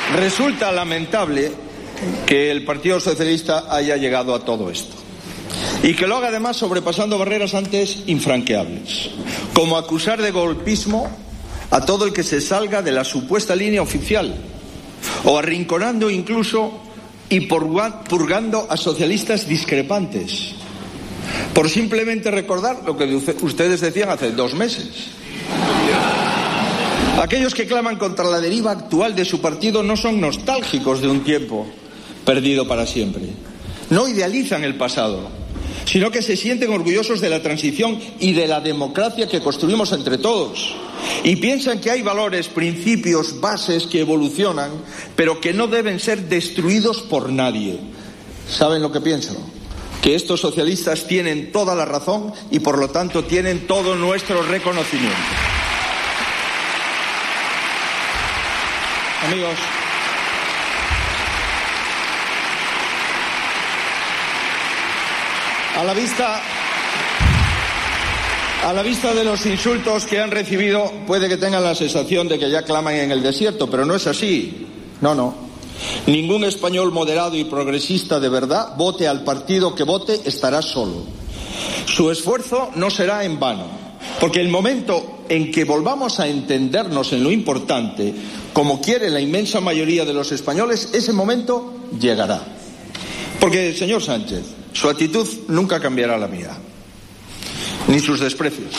Resulta lamentable que el Partido Socialista haya llegado a todo esto y que lo haga además sobrepasando barreras antes infranqueables, como acusar de golpismo a todo el que se salga de la supuesta línea oficial, o arrinconando incluso y purgando a socialistas discrepantes, por simplemente recordar lo que ustedes decían hace 2 meses. Aquellos que claman contra la deriva actual de su partido no son nostálgicos de un tiempo perdido para siempre. No idealizan el pasado, sino que se sienten orgullosos de la transición y de la democracia que construimos entre todos. Y piensan que hay valores, principios, bases que evolucionan, pero que no deben ser destruidos por nadie. ¿Saben lo que pienso? Que estos socialistas tienen toda la razón y por lo tanto tienen todo nuestro reconocimiento. Amigos, a la vista de los insultos que han recibido, puede que tengan la sensación de que ya claman en el desierto, pero no es así. No. Ningún español moderado y progresista de verdad, vote al partido que vote, estará solo. Su esfuerzo no será en vano, porque el momento en que volvamos a entendernos en lo importante, como quiere la inmensa mayoría de los españoles, ese momento llegará. Porque, señor Sánchez, su actitud nunca cambiará la mía, ni sus desprecios.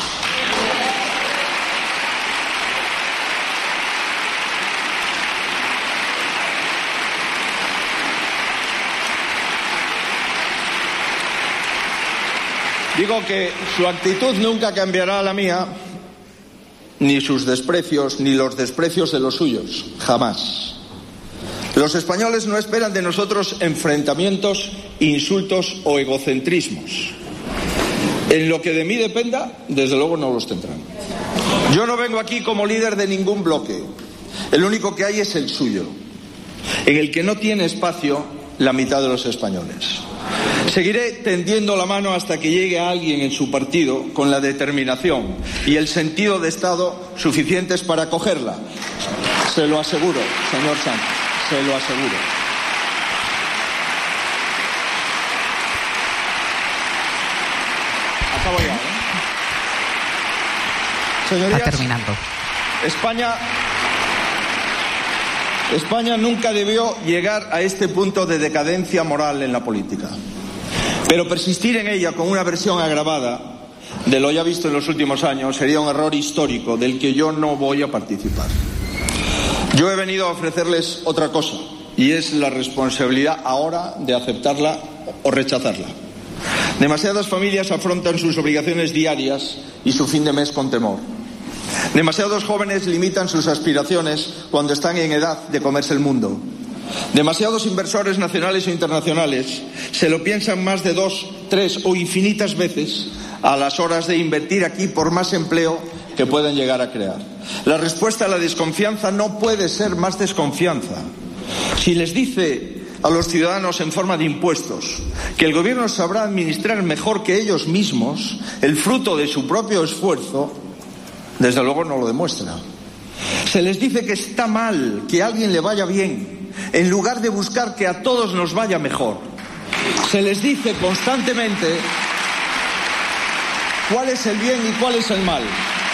Digo que su actitud nunca cambiará la mía, ni sus desprecios, ni los desprecios de los suyos, jamás. Los españoles no esperan de nosotros enfrentamientos, insultos o egocentrismos. En lo que de mí dependa, desde luego no los tendrán. Yo no vengo aquí como líder de ningún bloque. El único que hay es el suyo, en el que no tiene espacio la mitad de los españoles. Seguiré tendiendo la mano hasta que llegue a alguien en su partido con la determinación y el sentido de Estado suficientes para acogerla. Se lo aseguro, señor Sánchez, se lo aseguro. Acabo ya, Señorías, está terminando. España nunca debió llegar a este punto de decadencia moral en la política. Pero persistir en ella con una versión agravada de lo ya visto en los últimos años sería un error histórico del que yo no voy a participar. Yo he venido a ofrecerles otra cosa, y es la responsabilidad ahora de aceptarla o rechazarla. Demasiadas familias afrontan sus obligaciones diarias y su fin de mes con temor. Demasiados jóvenes limitan sus aspiraciones cuando están en edad de comerse el mundo. Demasiados inversores nacionales o internacionales se lo piensan más de 2, 3 o infinitas veces a las horas de invertir aquí por más empleo que pueden llegar a crear. La respuesta a la desconfianza no puede ser más desconfianza. Si les dice a los ciudadanos en forma de impuestos que el gobierno sabrá administrar mejor que ellos mismos el fruto de su propio esfuerzo, desde luego no lo demuestra. Se les dice que está mal que a alguien le vaya bien, en lugar de buscar que a todos nos vaya mejor. Se les dice constantemente cuál es el bien y cuál es el mal.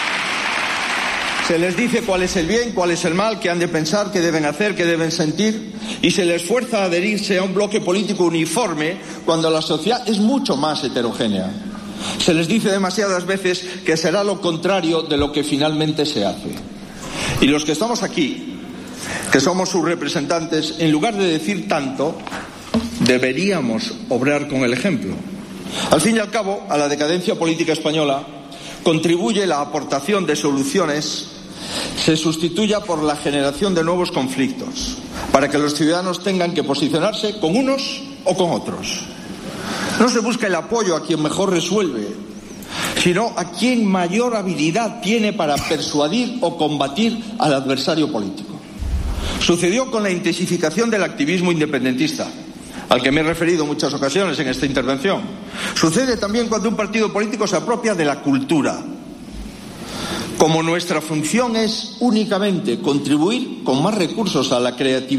Se les dice cuál es el bien, cuál es el mal, qué han de pensar, qué deben hacer, qué deben sentir, y se les fuerza a adherirse a un bloque político uniforme cuando la sociedad es mucho más heterogénea. Se les dice demasiadas veces que será lo contrario de lo que finalmente se hace. Y los que estamos aquí, que somos sus representantes, en lugar de decir tanto, deberíamos obrar con el ejemplo. Al fin y al cabo, a la decadencia política española contribuye la aportación de soluciones se sustituya por la generación de nuevos conflictos, para que los ciudadanos tengan que posicionarse con unos o con otros. No se busca el apoyo a quien mejor resuelve, sino a quien mayor habilidad tiene para persuadir o combatir al adversario político. Sucedió con la intensificación del activismo independentista, al que me he referido en muchas ocasiones en esta intervención. Sucede también cuando un partido político se apropia de la cultura. Como nuestra función es únicamente contribuir con más recursos a la creatividad